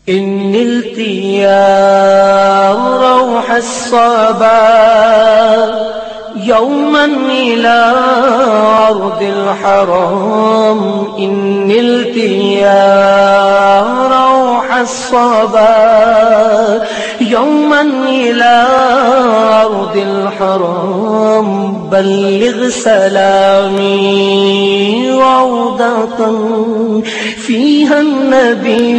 إن نلت يا روح الصبا يوما إلى أرض الحرام، إن نلت يا روح الصبا يوما إلى أرض الحرام، بلغ سلامي روضة فيها النبي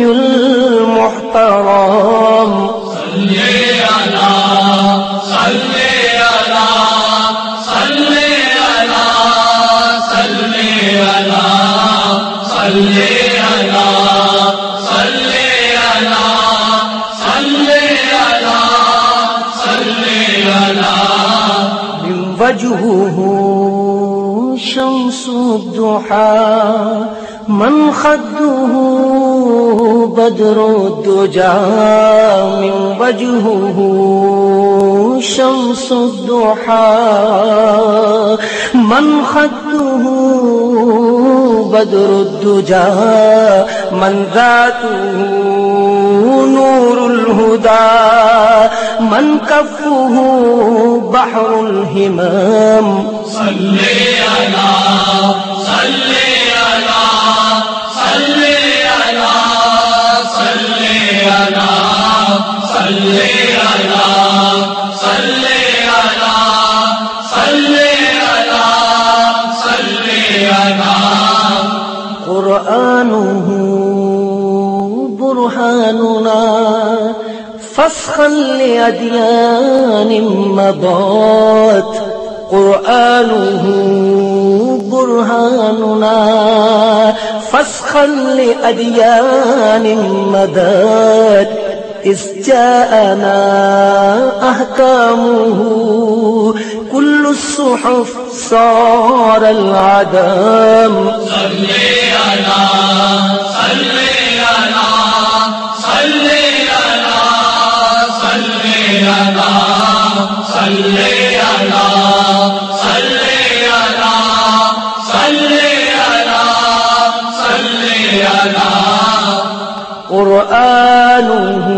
المحترم. صلي على صلي على صلي على صلي على صلي على صلي على صلي على صلي على. من وجهه شمس الضحى، من خده بدر الدجى، من وجهه شمس الضحى، من خده بدر الدجى، من ذاته نور الهدى، من كفه بحر الهمام. صلي على صلي على صلي على صلي على صلي على صلي على صلي على صلي على. قرآنه برهاننا فسخا لأديان مضات، قرآنه برهاننا فسخا لأديان مضات، إذ جاءنا أحكامه كل الصحف صار العدم. صلي على صلي على صلي على صلي على صلي على صلي على صلي على صلي على. قرآنه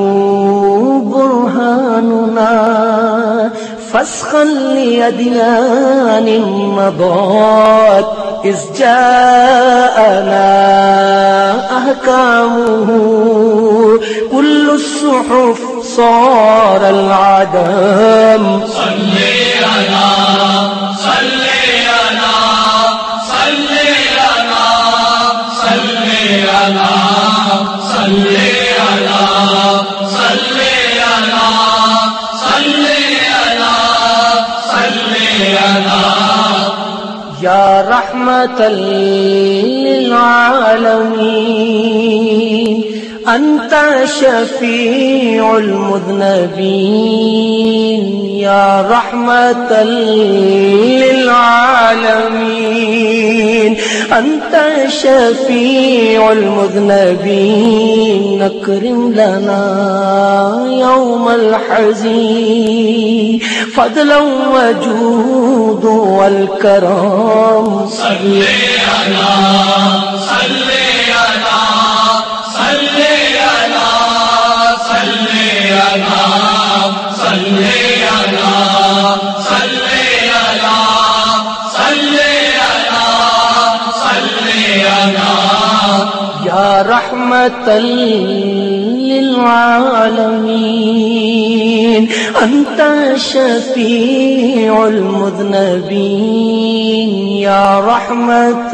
برهاننا فسخا لأديان مضات، إذ جاءنا أحكامه كل الصحف صار العدم. صلي على صلي على صلي على صلي على صلي على صلي على صلي على صلي على. يا رحمة للعالمين أنت شفيع المذنبين، يا رحمة للعالمين أنت شفيع المذنبين، أكرم لنا يوم الحزين فضلا وجود والكرم. صلي على صلي على صلي على صلي على صلي على صلي على صلي على صلي على. يا رحمة للعالمين أنت شفيع المذنبين، يا رحمة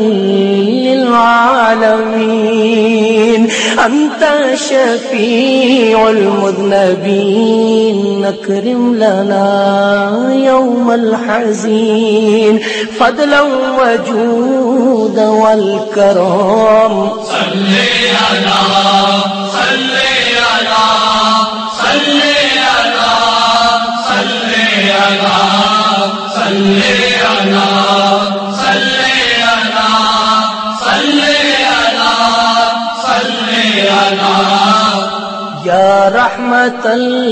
للعالمين أنت شفيع المذنبين، أكرم لنا يوم الحزين فضلا وجود والكرم. صلي على صلي على صلي على صلي على صلي على صلي على صلي على صلي على. يا رحمة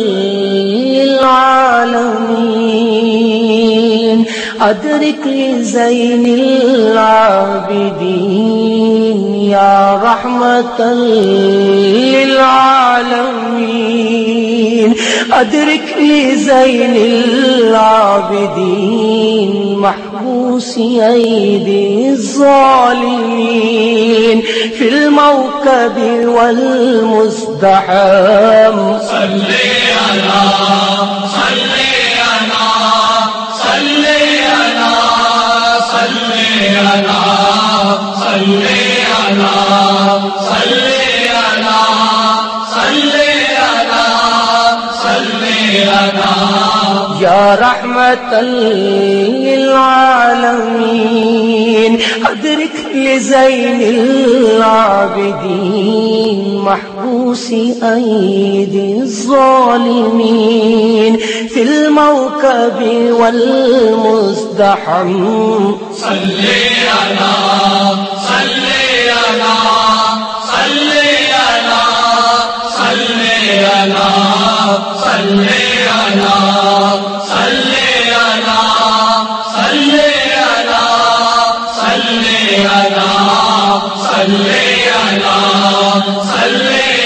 للعالمين أدرك لزين العابدين، يا رحمة للعالمين العالمين أدركني زين العابدين محبوس أيدي الظالمين في الموكب والمزدحم صلي على صلي على صلي على صلي على صلي على صلي على صلي على صلي على يا رحمة للعالمين أدرك لزين العابدين محبوس أيدي الظالمين في الموكب والمزدحم صلي على صلي على صلي على صلي على صلي على صلي على صلي على صلي على صلي على صلي